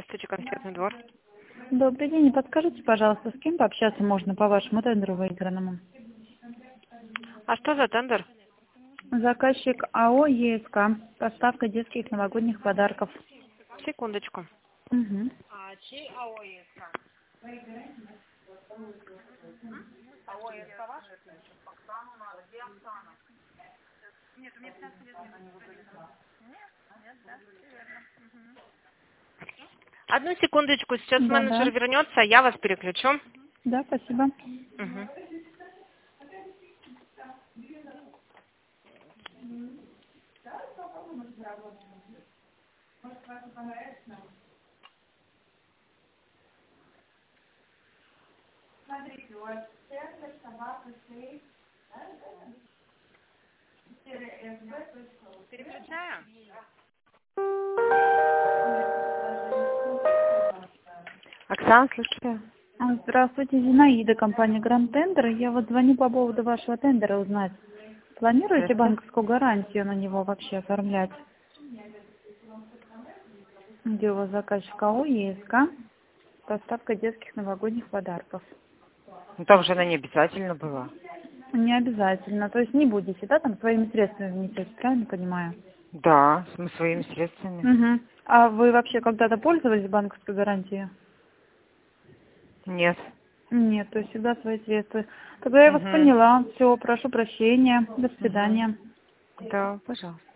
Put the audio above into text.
Здравствуйте, конфетный двор. Добрый день. Подскажите, пожалуйста, с кем пообщаться можно по вашему тендеру выигранному? А что за тендер? Заказчик АО ЕСК. Поставка детских новогодних подарков. Секундочку. Угу. А чей АО ЕСК? АО ЕСК ваш? Оксану надо. Где Оксана? Нет, у меня 15 лет не было. Нет, да, все верно. Одну секундочку, сейчас Да. менеджер вернется, я вас переключу. Да, спасибо. Мгм. Переключаю. Оксана, слушаю. Здравствуйте, Зинаида, компания Гранд Тендер. Я вот звоню по поводу вашего тендера узнать. Планируете Здравствуйте. банковскую гарантию на него вообще оформлять? Где у вас заказчик АО ЕСК? Поставка детских новогодних подарков. Ну там же она не обязательно была. Не обязательно. То есть не будете, да, там своими средствами внесете, правильно понимаю? Да, мы своими средствами. Угу. А вы вообще когда-то пользовались банковской гарантией? Нет. Нет, то есть всегда свои средства. Тогда я вас Угу. поняла. Все, прошу прощения. До Угу. свидания. Да, пожалуйста.